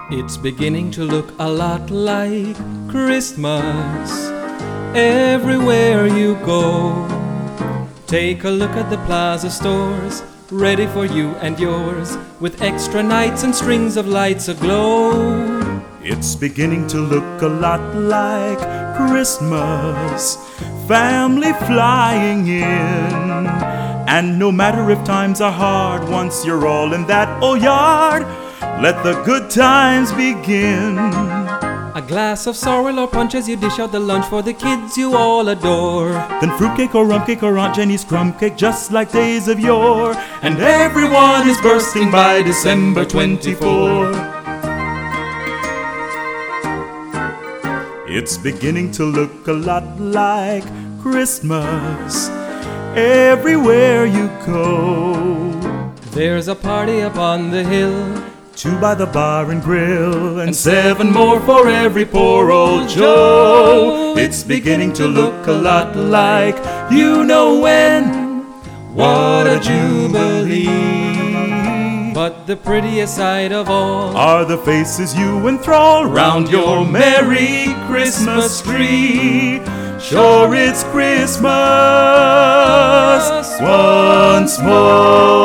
It's beginning to look a lot like Christmas everywhere you go. Take a look at the plaza stores, ready for you and yours, with extra nights and strings of lights aglow. It's beginning to look a lot like Christmas, family flying in. And no matter if times are hard, once you're all in that old yard, let the good times begin. A glass of sorrel or punch as you dish out the lunch for the kids you all adore. Then fruitcake or rum cake or Aunt Jenny's crumb cake, just like days of yore. And everyone is bursting by December 24. It's beginning to look a lot like Christmas everywhere you go. There's a party up on the hill, 2 by the bar and grill, and 7 more for every poor old Joe. It's beginning to look a lot like you know when. What a jubilee! But the prettiest sight of all are the faces you enthrall round your Merry Christmas tree. Sure, it's Christmas once more.